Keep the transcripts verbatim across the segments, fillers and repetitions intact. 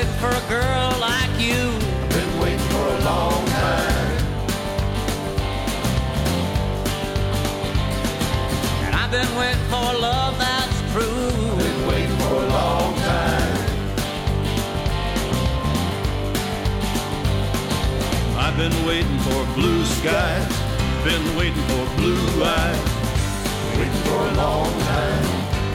waiting for a girl like you. I've been waiting for a long time. And I've been waiting for love that's true. I've been waiting for a long time. I've been waiting for blue skies, been waiting for blue eyes, waiting for a long time.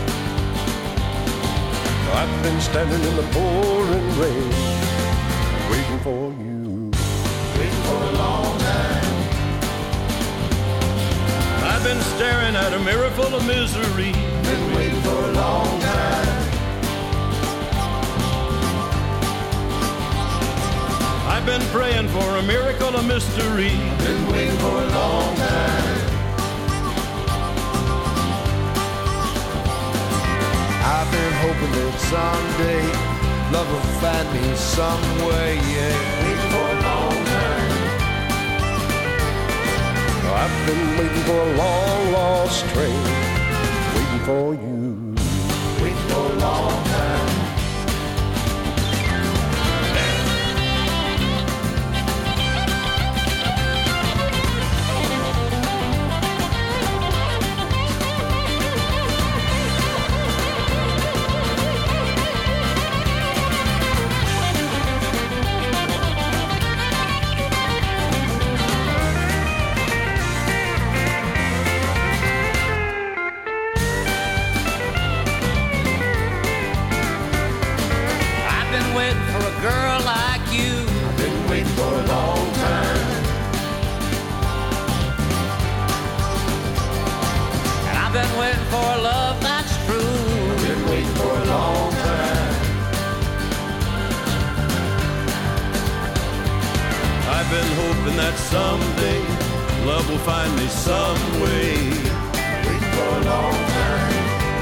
I've been standing in the pouring rain, waiting for you, waiting for a long time. I've been staring at a mirror full of misery, been waiting for a long time. I've been praying for a miracle, a mystery, been waiting for a long time. I've been hoping that someday love will find me some way, yeah. Waiting for a long time. I've been waiting for a long lost train, waiting for you, waiting for a long time. Girl like you. I've been waiting for a long time. And I've been waiting for love that's true. I've been waiting for a long time. I've been hoping that someday love will find me some way, waiting for a long time.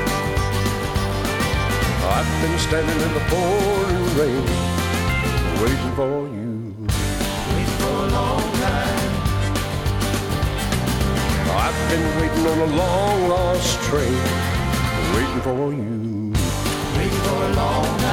I've been standing in the pouring rain, waiting for you, waiting for a long time. I've been waiting on a long lost train, waiting for you, waiting for a long time.